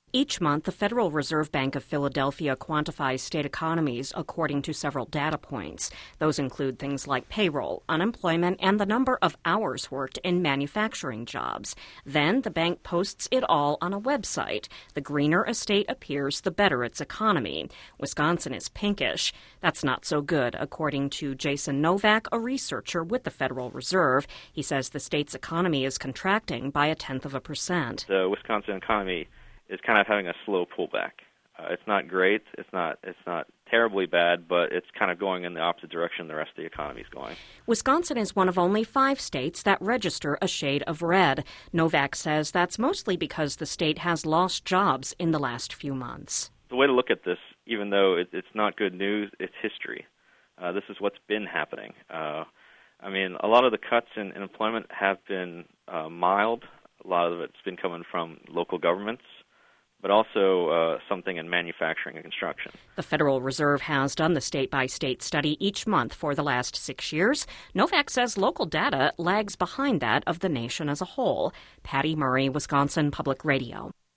Each month, the Federal Reserve Bank of Philadelphia quantifies state economies according to several data points. Those include things like payroll, unemployment, and the number of hours worked in manufacturing jobs. Then the bank posts it all on a website. The greener a state appears, the better its economy. Wisconsin is pinkish. That's not so good, according to Jason Novak, a researcher with the Federal Reserve. He says the state's economy is contracting by 0.1%. The Wisconsin economy is kind of having a slow pullback. It's not great. It's not terribly bad, but it's kind of going in the opposite direction the rest of the economy is going. Wisconsin is one of only 5 states that register a shade of red. Novak says that's mostly because the state has lost jobs in the last few months. The way to look at this, even though it's not good news, it's history. This is what's been happening. A lot of the cuts in employment have been mild. A lot of it's been coming from local governments, but also something in manufacturing and construction. The Federal Reserve has done the state-by-state study each month for the last 6 years. Novak says local data lags behind that of the nation as a whole. Patty Murray, Wisconsin Public Radio.